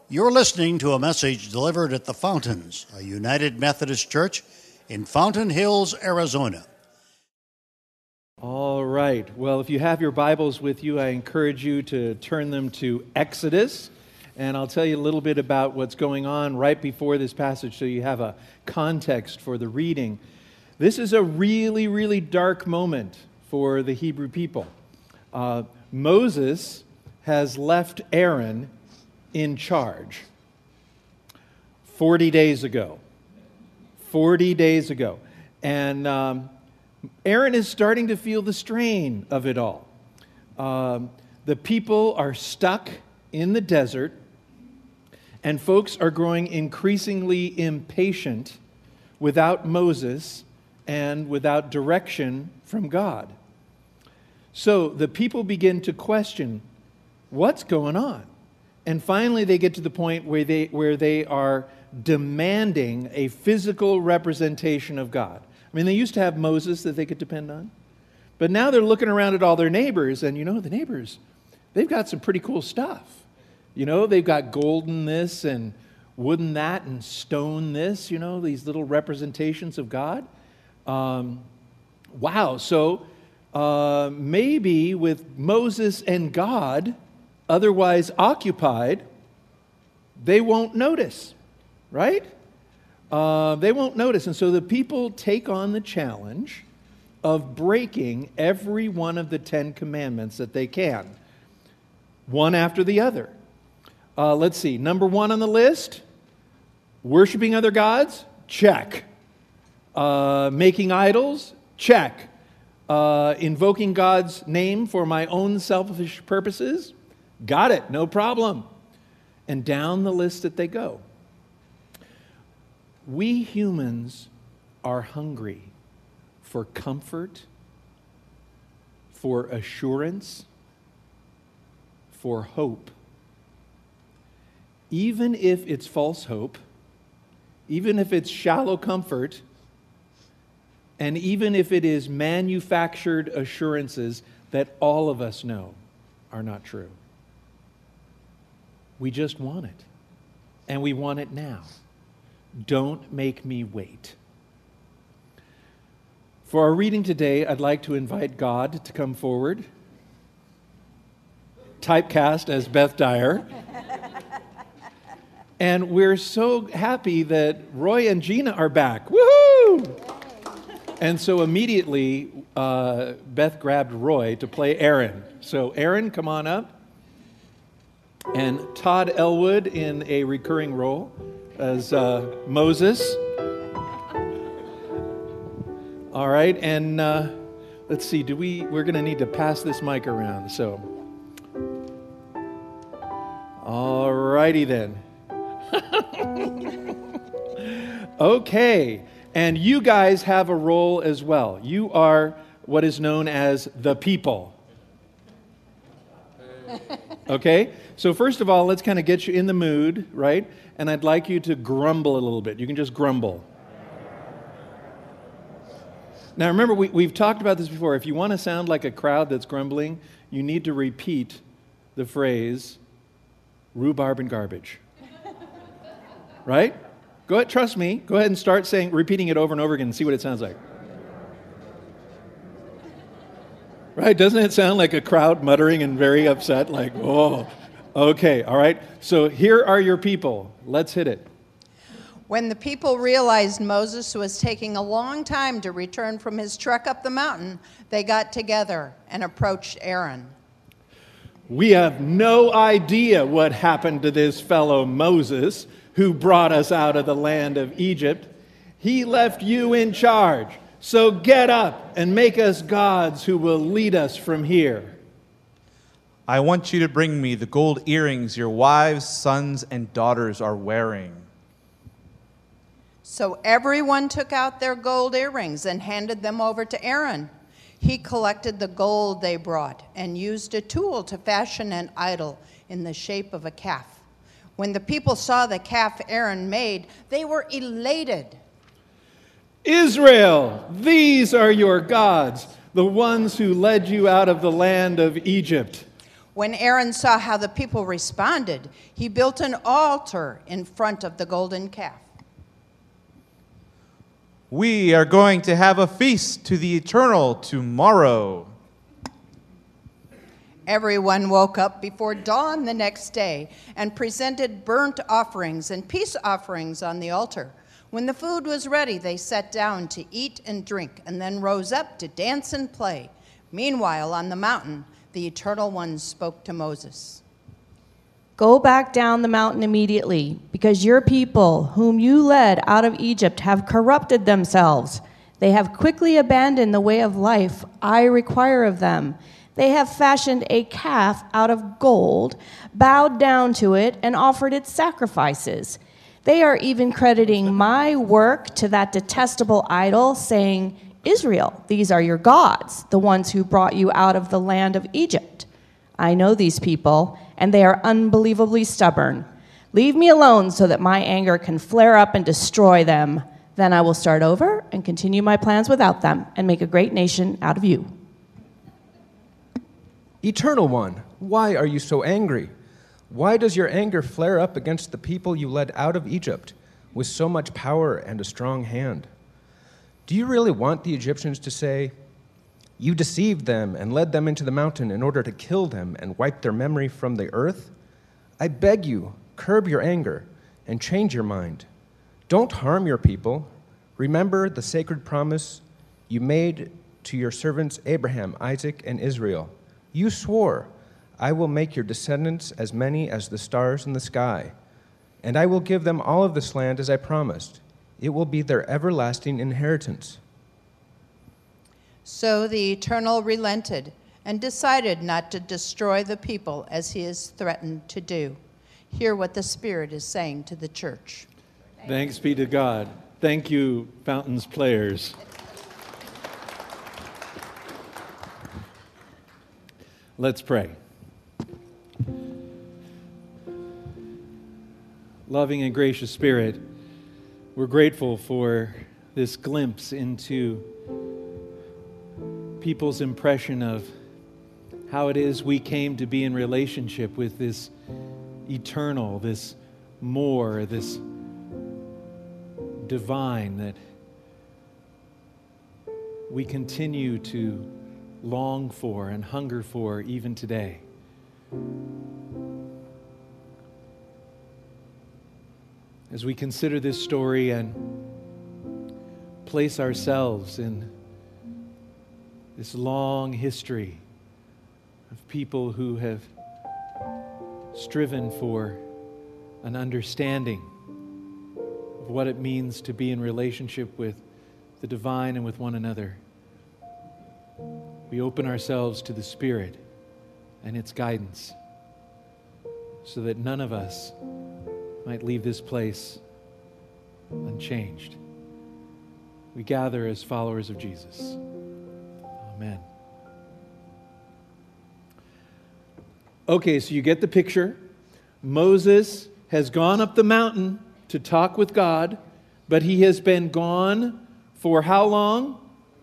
You're listening to a message delivered at the Fountains, a United Methodist Church in Fountain Hills, Arizona. All right. Well, if you have your Bibles with you, I encourage you to turn them to Exodus. And I'll tell you a little bit about what's going on right before this passage so you have a context for the reading. This is a really, really dark moment for the Hebrew people. Moses has left Aaron in charge 40 days ago. 40 days ago. And Aaron is starting to feel the strain of it all. The people are stuck in the desert, and folks are growing increasingly impatient without Moses and without direction from God. So the people begin to question, what's going on? And finally, they get to the point where they are demanding a physical representation of God. I mean, they used to have Moses that they could depend on. But now they're looking around at all their neighbors, and the neighbors, they've got some pretty cool stuff. They've got golden this and wooden that and stone this, these little representations of God. Wow. So maybe with Moses and God otherwise occupied, they won't notice, right? They won't notice. And so the people take on the challenge of breaking every one of the 10 commandments that they can, one after the other. Let's see. Number 1 on the list, worshiping other gods? Check. Making idols? Check. Invoking God's name for my own selfish purposes? Got it, no problem. And down the list that they go. We humans are hungry for comfort, for assurance, for hope. Even if it's false hope, even if it's shallow comfort, and even if it is manufactured assurances that all of us know are not true. We just want it, and we want it now. Don't make me wait. For our reading today, I'd like to invite God to come forward, typecast as Beth Dyer. And we're so happy that Roy and Gina are back. Woohoo! And so immediately, Beth grabbed Roy to play Aaron. So Aaron, come on up. And Todd Elwood in a recurring role as Moses. All right, and let's see, we're going to need to pass this mic around, so. All righty then. Okay, and you guys have a role as well. You are what is known as the people. Okay, so first of all, let's kind of get you in the mood, right? And I'd like you to grumble a little bit. You can just grumble. Now remember, we've talked about this before. If you want to sound like a crowd that's grumbling, you need to repeat the phrase, rhubarb and garbage. Right? Go ahead, trust me. Go ahead and start repeating it over and over again and see what it sounds like. Right? Doesn't it sound like a crowd muttering and very upset? Like, oh, okay, all right. So here are your people. Let's hit it. When the people realized Moses was taking a long time to return from his trek up the mountain, they got together and approached Aaron. We have no idea what happened to this fellow Moses who brought us out of the land of Egypt. He left you in charge. So get up and make us gods who will lead us from here. I want you to bring me the gold earrings your wives, sons, and daughters are wearing. So everyone took out their gold earrings and handed them over to Aaron. He collected the gold they brought and used a tool to fashion an idol in the shape of a calf. When the people saw the calf Aaron made, they were elated. Israel, these are your gods, the ones who led you out of the land of Egypt. When Aaron saw how the people responded, he built an altar in front of the golden calf. We are going to have a feast to the Eternal tomorrow. Everyone woke up before dawn the next day and presented burnt offerings and peace offerings on the altar. When the food was ready, they sat down to eat and drink, and then rose up to dance and play. Meanwhile, on the mountain, the Eternal One spoke to Moses. Go back down the mountain immediately, because your people, whom you led out of Egypt, have corrupted themselves. They have quickly abandoned the way of life I require of them. They have fashioned a calf out of gold, bowed down to it, and offered its sacrifices. They are even crediting my work to that detestable idol, saying, Israel, these are your gods, the ones who brought you out of the land of Egypt. I know these people, and they are unbelievably stubborn. Leave me alone so that my anger can flare up and destroy them. Then I will start over and continue my plans without them and make a great nation out of you. Eternal One, why are you so angry? Why does your anger flare up against the people you led out of Egypt with so much power and a strong hand? Do you really want the Egyptians to say, you deceived them and led them into the mountain in order to kill them and wipe their memory from the earth? I beg you, curb your anger and change your mind. Don't harm your people. Remember the sacred promise you made to your servants Abraham, Isaac, and Israel. You swore, I will make your descendants as many as the stars in the sky, and I will give them all of this land as I promised. It will be their everlasting inheritance. So the Eternal relented and decided not to destroy the people as he has threatened to do. Hear what the Spirit is saying to the church. Thanks be to God. Thank you, Fountains players. Let's pray. Loving and gracious Spirit, we're grateful for this glimpse into people's impression of how it is we came to be in relationship with this eternal, this more, this divine that we continue to long for and hunger for even today. As we consider this story and place ourselves in this long history of people who have striven for an understanding of what it means to be in relationship with the divine and with one another, we open ourselves to the Spirit and its guidance so that none of us might leave this place unchanged. We gather as followers of Jesus. Amen. Okay, so you get the picture. Moses has gone up the mountain to talk with God, but he has been gone for how long?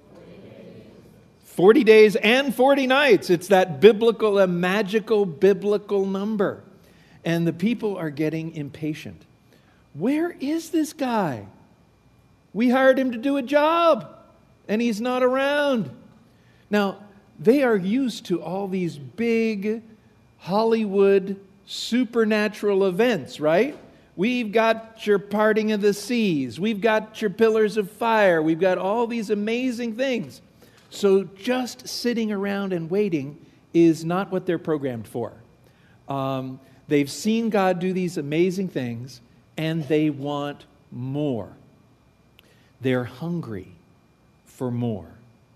40 days and 40 nights. It's that biblical, a magical biblical number. And the people are getting impatient. Where is this guy? We hired him to do a job, and he's not around. Now, they are used to all these big Hollywood supernatural events, right? We've got your parting of the seas. We've got your pillars of fire. We've got all these amazing things. So just sitting around and waiting is not what they're programmed for. They've seen God do these amazing things, and they want more. They're hungry for more.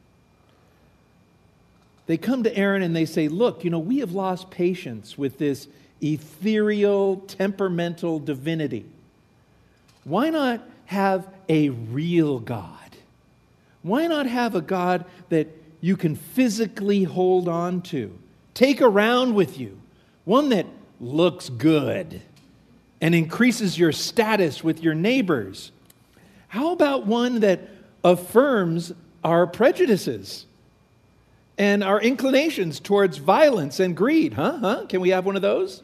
They come to Aaron and they say, look, we have lost patience with this ethereal, temperamental divinity. Why not have a real God? Why not have a God that you can physically hold on to, take around with you, one that looks good and increases your status with your neighbors? How about one that affirms our prejudices? and our inclinations towards violence and greed. Can we have one of those?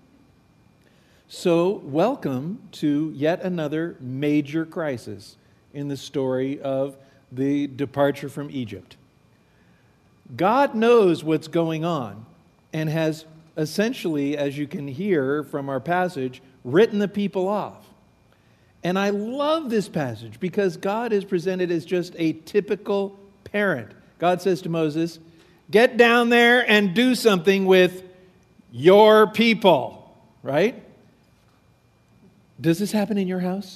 So, welcome to yet another major crisis in the story of the departure from Egypt. God knows what's going on and has essentially, as you can hear from our passage, written the people off. And I love this passage because God is presented as just a typical parent. God says to Moses, get down there and do something with your people, right? Does this happen in your house?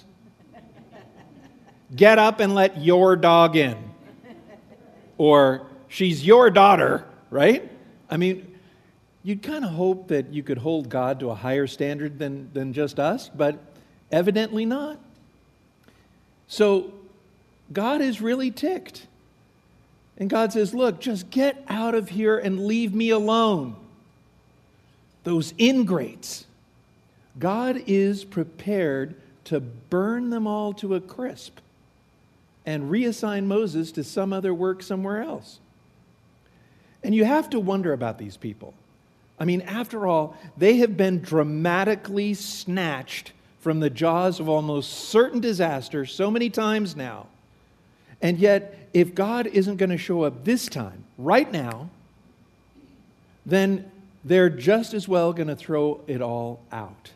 Get up and let your dog in. Or she's your daughter, right? I mean, you'd kind of hope that you could hold God to a higher standard than just us, but evidently not. So God is really ticked. And God says, look, just get out of here and leave me alone. Those ingrates. God is prepared to burn them all to a crisp and reassign Moses to some other work somewhere else. And you have to wonder about these people. I mean, after all, they have been dramatically snatched from the jaws of almost certain disaster so many times now. And yet, if God isn't going to show up this time, right now, then they're just as well going to throw it all out.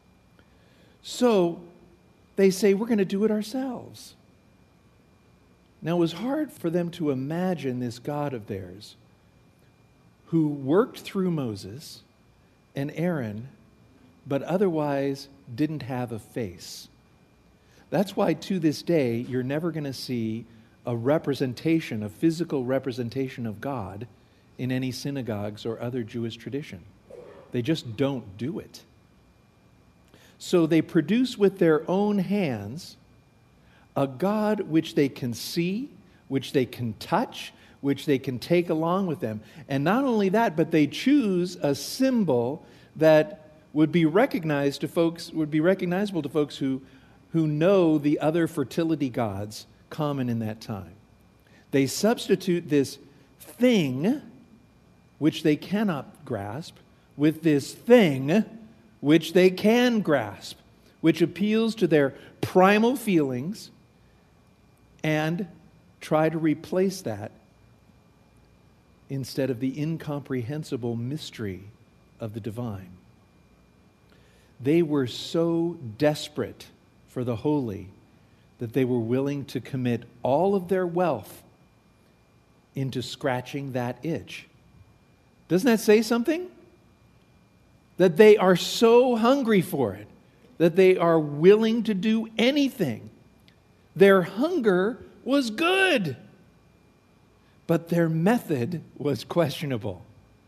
So they say, we're going to do it ourselves. Now, it was hard for them to imagine this God of theirs who worked through Moses and Aaron, but otherwise didn't have a face. That's why to this day, you're never going to see a representation, a physical representation of God in any synagogues or other Jewish tradition. They just don't do it. So they produce with their own hands a God which they can see, which they can touch, which they can take along with them. And not only that, but they choose a symbol that would be recognizable to folks who know the other fertility gods common in that time. They substitute this thing which they cannot grasp with this thing which they can grasp, which appeals to their primal feelings, and try to replace that instead of the incomprehensible mystery of the divine. They were so desperate for the holy that they were willing to commit all of their wealth into scratching that itch. Doesn't that say something? That they are so hungry for it, that they are willing to do anything. Their hunger was good, but their method was questionable.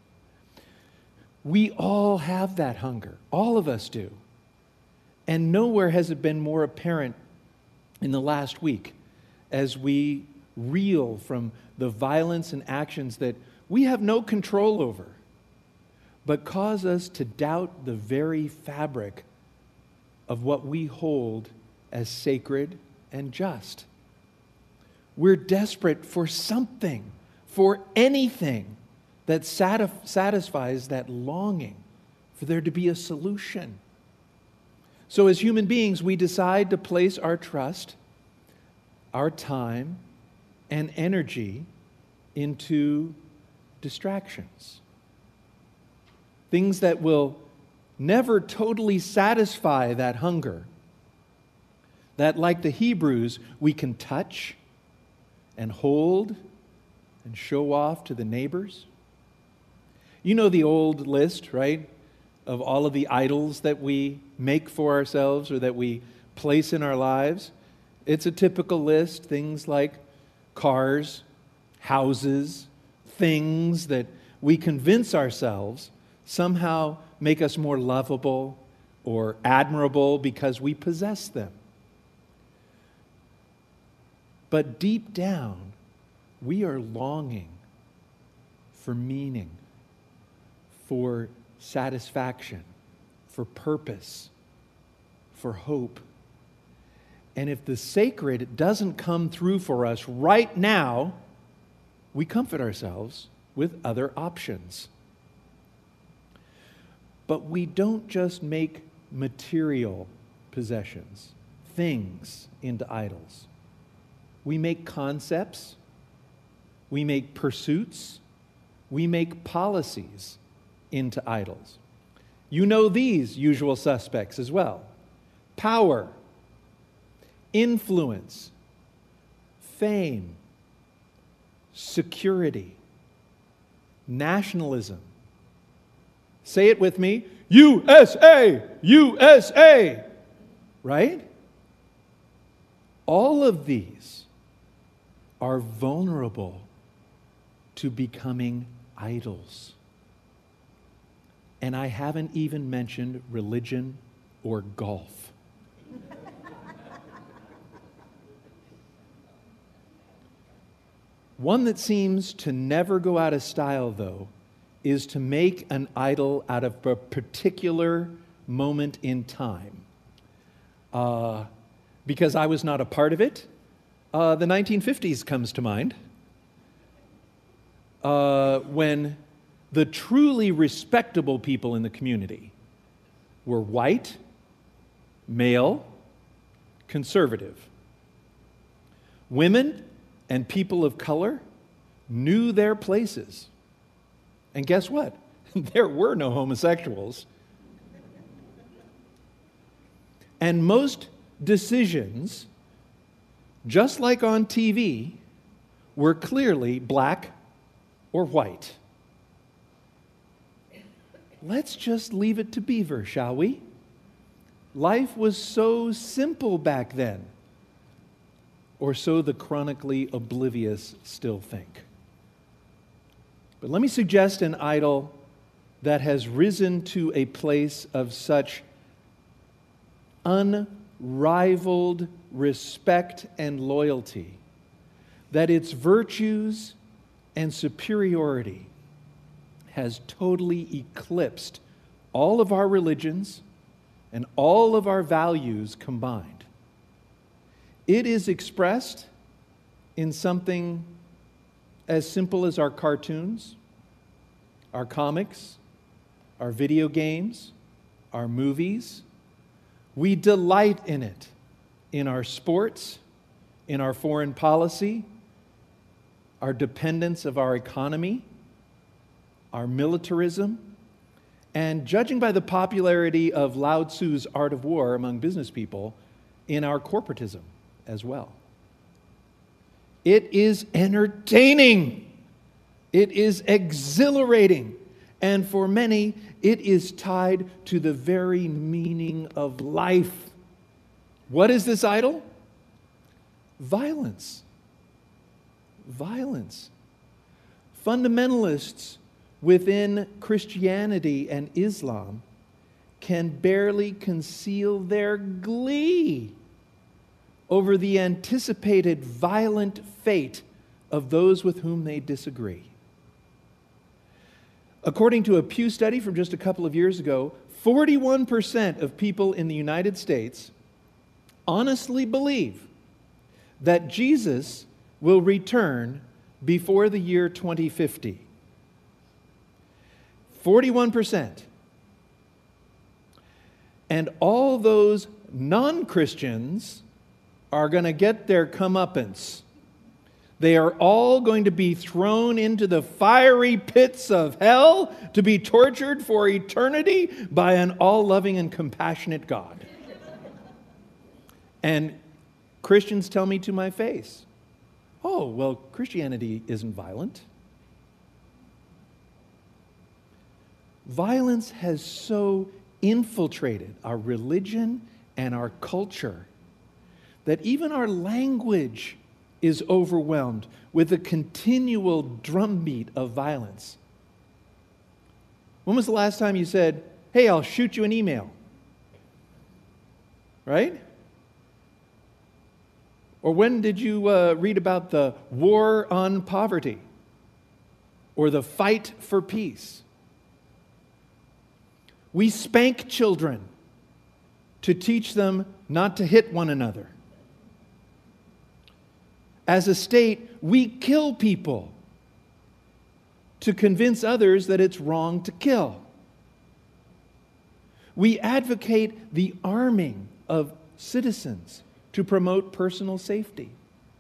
We all have that hunger. All of us do. And nowhere has it been more apparent in the last week as we reel from the violence and actions that we have no control over, but cause us to doubt the very fabric of what we hold as sacred and just. We're desperate for something, for anything that satisfies that longing for there to be a solution. So as human beings, we decide to place our trust, our time, and energy into distractions. Things that will never totally satisfy that hunger. That, like the Hebrews, we can touch and hold and show off to the neighbors. You know the old list, right, of all of the idols that we make for ourselves or that we place in our lives. It's a typical list, things like cars, houses, things that we convince ourselves somehow make us more lovable or admirable because we possess them. But deep down, we are longing for meaning, for satisfaction, for purpose, for hope. And if the sacred doesn't come through for us right now, we comfort ourselves with other options. But we don't just make material possessions, things, into idols. We make concepts, we make pursuits, we make policies into idols. You know these usual suspects as well: power, influence, fame, security, nationalism. Say it with me: USA! USA! Right? All of these are vulnerable to becoming idols. And I haven't even mentioned religion or golf. One that seems to never go out of style, though, is to make an idol out of a particular moment in time. Because I was not a part of it, the 1950s comes to mind, when the truly respectable people in the community were white, male, conservative. Women and people of color knew their places. And guess what? There were no homosexuals. And most decisions, just like on TV, were clearly black or white. Let's just leave it to Beaver, shall we? Life was so simple back then. Or so the chronically oblivious still think. But let me suggest an idol that has risen to a place of such unrivaled respect and loyalty that its virtues and superiority has totally eclipsed all of our religions and all of our values combined. It is expressed in something as simple as our cartoons, our comics, our video games, our movies. We delight in it, in our sports, in our foreign policy, our dependence of our economy, our militarism, and judging by the popularity of Lao Tzu's Art of War among business people, in our corporatism as well. It is entertaining. It is exhilarating. And for many, it is tied to the very meaning of life. What is this idol? Violence. Violence. Fundamentalists within Christianity and Islam can barely conceal their glee over the anticipated violent fate of those with whom they disagree. According to a Pew study from just a couple of years ago, 41% of people in the United States honestly believe that Jesus will return before the year 2050. 41%. And all those non-Christians are going to get their comeuppance. They are all going to be thrown into the fiery pits of hell to be tortured for eternity by an all-loving and compassionate God. And Christians tell me to my face, oh, well, Christianity isn't violent. Violence has so infiltrated our religion and our culture that even our language is overwhelmed with a continual drumbeat of violence. When was the last time you said, hey, I'll shoot you an email? Right? Or when did you read about the war on poverty? Or the fight for peace? We spank children to teach them not to hit one another. As a state, we kill people to convince others that it's wrong to kill. We advocate the arming of citizens to promote personal safety.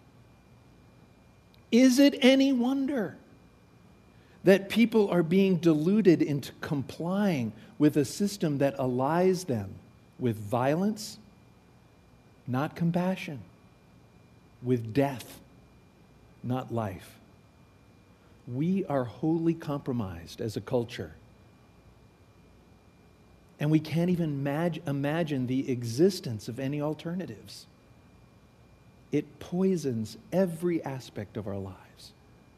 Is it any wonder that people are being deluded into complying with a system that allies them with violence, not compassion, with death, not life? We are wholly compromised as a culture. And we can't even imagine the existence of any alternatives. It poisons every aspect of our lives.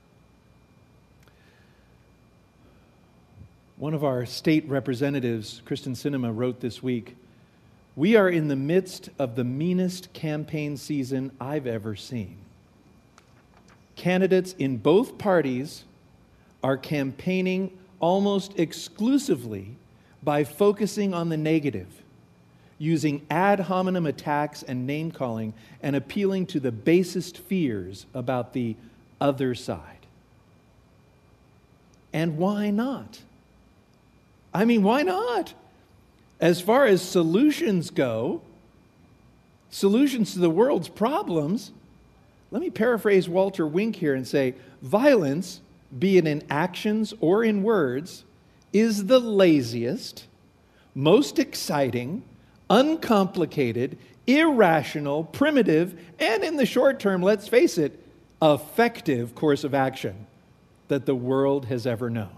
One of our state representatives, Kristen Sinema, wrote this week, "We are in the midst of the meanest campaign season I've ever seen. Candidates in both parties are campaigning almost exclusively by focusing on the negative, using ad hominem attacks and name-calling, and appealing to the basest fears about the other side." And why not? I mean, why not? As far as solutions go, solutions to the world's problems, let me paraphrase Walter Wink here and say, violence, be it in actions or in words, is the laziest, most exciting, uncomplicated, irrational, primitive, and in the short term, let's face it, effective course of action that the world has ever known.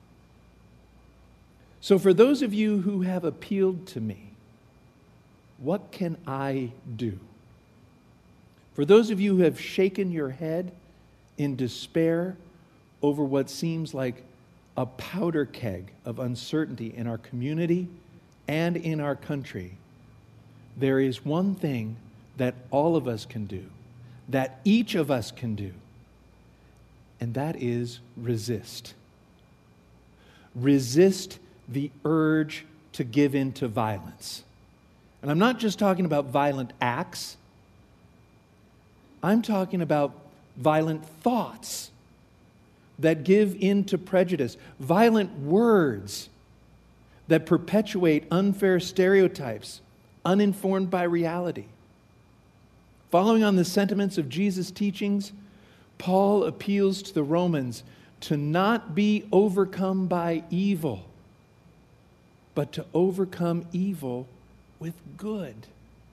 So for those of you who have appealed to me, what can I do? For those of you who have shaken your head in despair over what seems like a powder keg of uncertainty in our community and in our country, there is one thing that all of us can do, that each of us can do, and that is resist. Resist the urge to give in to violence. And I'm not just talking about violent acts. I'm talking about violent thoughts that give in to prejudice, violent words that perpetuate unfair stereotypes, uninformed by reality. Following on the sentiments of Jesus' teachings, Paul appeals to the Romans to not be overcome by evil, but to overcome evil with good.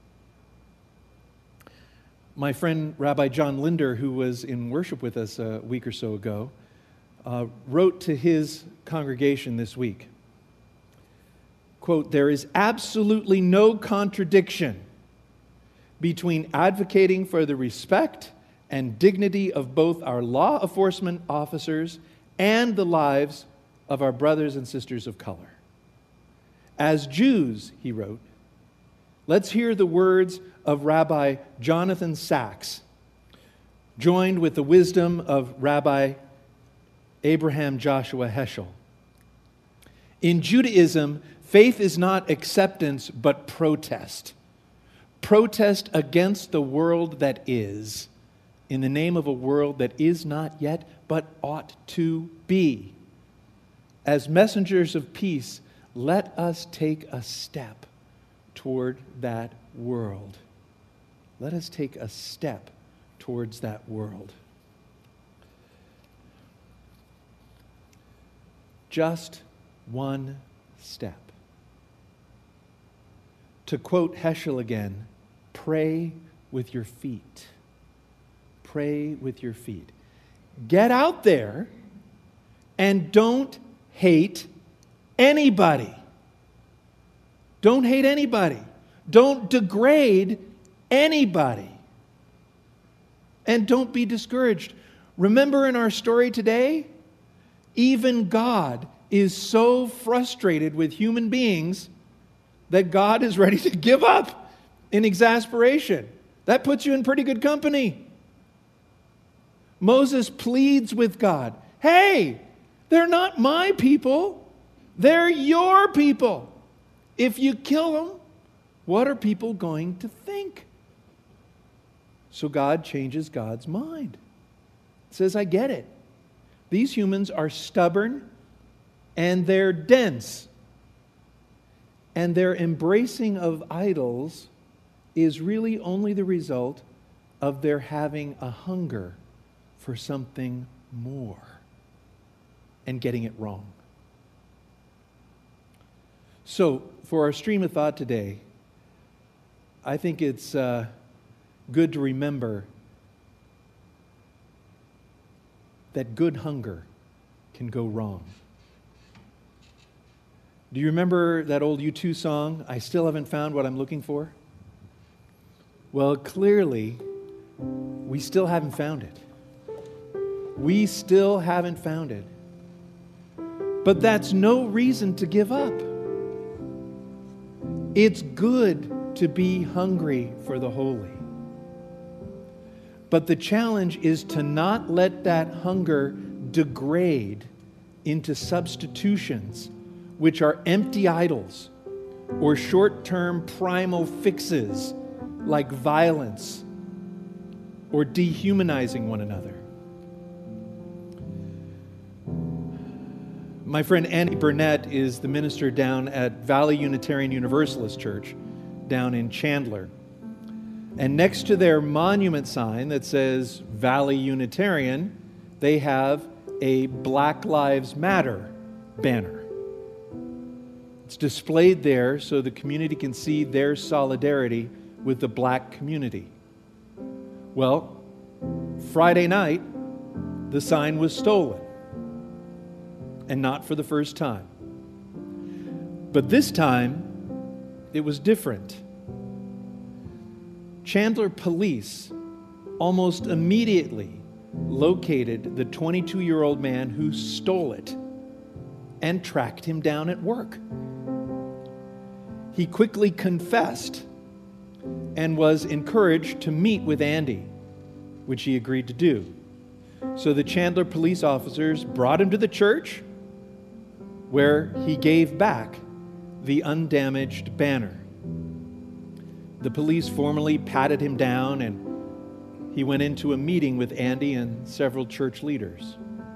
My friend Rabbi John Linder, who was in worship with us a week or so ago, wrote to his congregation this week, quote, "There is absolutely no contradiction between advocating for the respect and dignity of both our law enforcement officers and the lives of our brothers and sisters of color. As Jews," he wrote, "let's hear the words of Rabbi Jonathan Sacks, joined with the wisdom of Rabbi Abraham Joshua Heschel. In Judaism, faith is not acceptance, but protest. Protest against the world that is, in the name of a world that is not yet, but ought to be. As messengers of peace, let us take a step toward that world. Let us take a step towards that world." Just one step. To quote Heschel again, pray with your feet. Pray with your feet. Get out there and don't hate anybody. Don't hate anybody. Don't degrade anybody. And don't be discouraged. Remember in our story today, even God is so frustrated with human beings that God is ready to give up in exasperation. That puts you in pretty good company. Moses pleads with God, "Hey, they're not my people. They're your people. If you kill them, what are people going to think?" So God changes God's mind. Says, "I get it. These humans are stubborn and they're dense. And their embracing of idols is really only the result of their having a hunger for something more and getting it wrong. So, for our stream of thought today, I think it's good to remember that good hunger can go wrong. Do you remember that old U2 song, I Still Haven't Found What I'm Looking For? Well, clearly, we still haven't found it. We still haven't found it. But that's no reason to give up. It's good to be hungry for the holy. But the challenge is to not let that hunger degrade into substitutions which are empty idols or short-term primal fixes like violence or dehumanizing one another. My friend Andy Burnett is the minister down at Valley Unitarian Universalist Church down in Chandler. And next to their monument sign that says Valley Unitarian, they have a Black Lives Matter banner. It's displayed there so the community can see their solidarity with the black community. Well, Friday night, the sign was stolen. And not for the first time. But this time, it was different. Chandler police almost immediately located the 22-year-old man who stole it and tracked him down at work. He quickly confessed and was encouraged to meet with Andy, which he agreed to do. So the Chandler police officers brought him to the church, where he gave back the undamaged banner. The police formally patted him down, and he went into a meeting with Andy and several church leaders.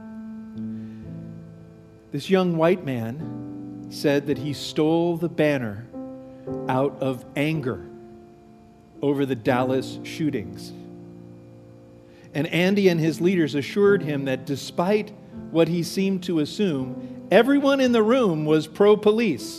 This young white man said that he stole the banner out of anger over the Dallas shootings. And Andy and his leaders assured him that despite what he seemed to assume, everyone in the room was pro-police.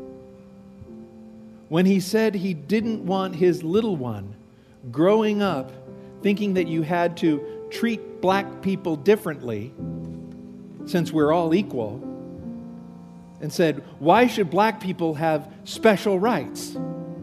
When he said he didn't want his little one growing up thinking that you had to treat black people differently since we're all equal, and said, why should black people have special rights?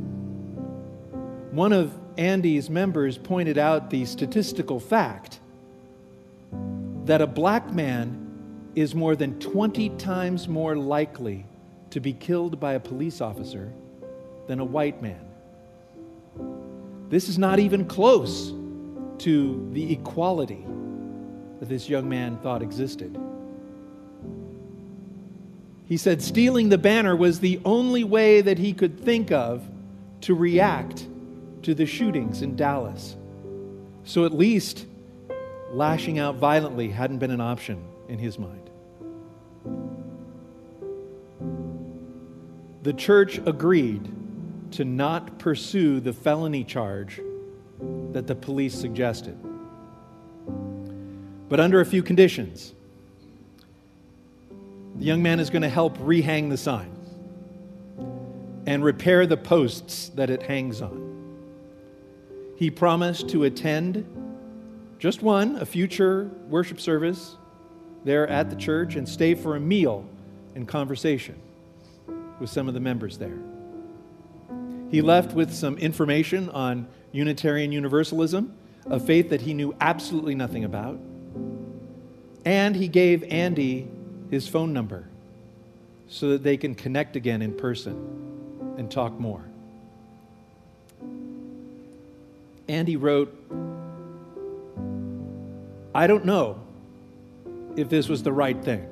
One of Andy's members pointed out the statistical fact that a black man is more than 20 times more likely to be killed by a police officer than a white man. This is not even close to the equality that this young man thought existed. He said stealing the banner was the only way that he could think of to react to the shootings in Dallas. So at least lashing out violently hadn't been an option in his mind. The church agreed to not pursue the felony charge that the police suggested, but under a few conditions. The young man is going to help rehang the sign and repair the posts that it hangs on. He promised to attend just one, a future worship service there at the church, and stay for a meal and conversation with some of the members there. He left with some information on Unitarian Universalism, a faith that he knew absolutely nothing about. And he gave Andy his phone number so that they can connect again in person and talk more. Andy wrote, I don't know if this was the right thing.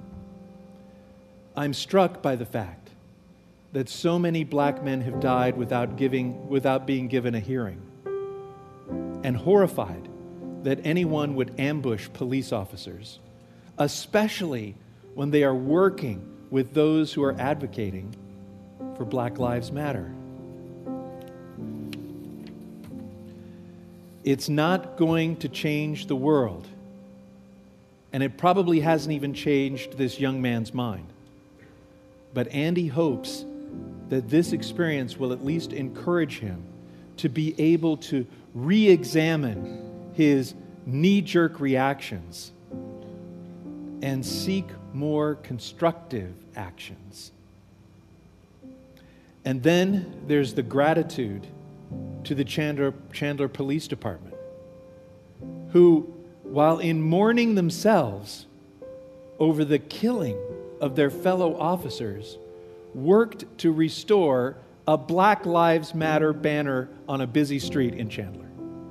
I'm struck by the fact that so many black men have died without being given a hearing, and horrified that anyone would ambush police officers especially when they are working with those who are advocating for Black Lives Matter. It's not going to change the world, and it probably hasn't even changed this young man's mind. But Andy hopes that this experience will at least encourage him to be able to re-examine his knee-jerk reactions and seek more constructive actions. And then there's the gratitude to the Chandler Police Department, who, while in mourning themselves over the killing of their fellow officers, worked to restore a Black Lives Matter banner on a busy street in Chandler.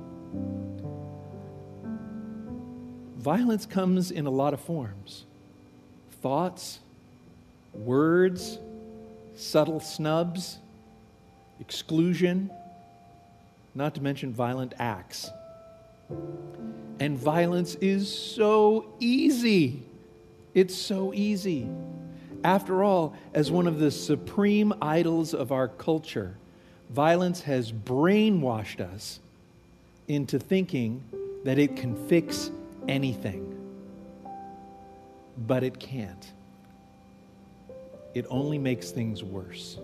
Violence comes in a lot of forms. Thoughts, words, subtle snubs, exclusion, not to mention violent acts. And violence is so easy. It's so easy. After all, as one of the supreme idols of our culture, violence has brainwashed us into thinking that it can fix anything. But it can't. It only makes things worse.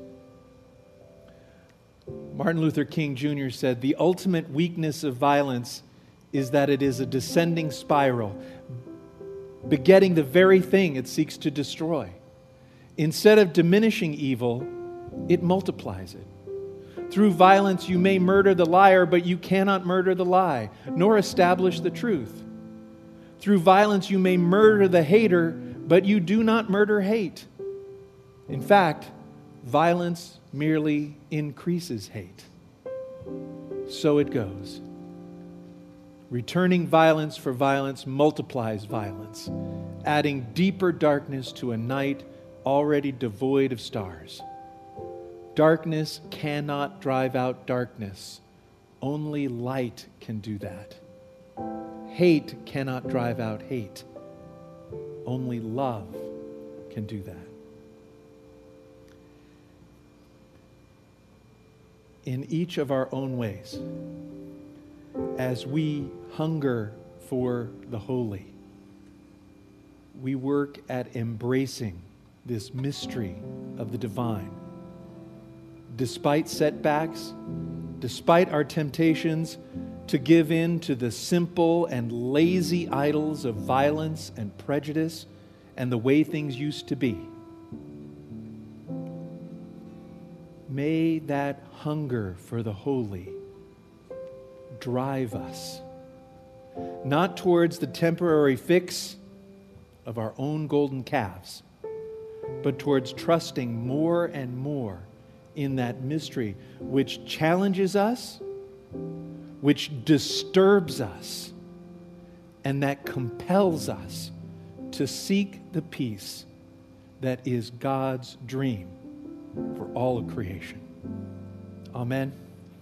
Martin Luther King Jr. said, "The ultimate weakness of violence is that it is a descending spiral, begetting the very thing it seeks to destroy. Instead of diminishing evil, it multiplies it. Through violence you may murder the liar, but you cannot murder the lie, nor establish the truth. Through violence you may murder the hater, but you do not murder hate. In fact, violence merely increases hate." So it goes. Returning violence for violence multiplies violence, adding deeper darkness to a night already devoid of stars. Darkness cannot drive out darkness. Only light can do that. Hate cannot drive out hate. Only love can do that. In each of our own ways, as we hunger for the holy, we work at embracing this mystery of the divine. Despite setbacks, despite our temptations to give in to the simple and lazy idols of violence and prejudice and the way things used to be, may that hunger for the holy drive us, not towards the temporary fix of our own golden calves, but towards trusting more and more in that mystery which challenges us, which disturbs us, and that compels us to seek the peace that is God's dream for all of creation. Amen.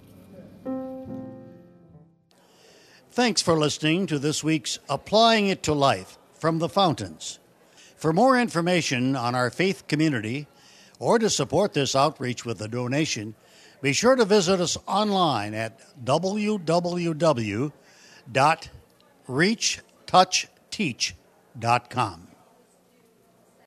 Thanks for listening to this week's Applying It to Life from the Fountains. For more information on our faith community or to support this outreach with a donation, be sure to visit us online at www.reachtouchteach.com.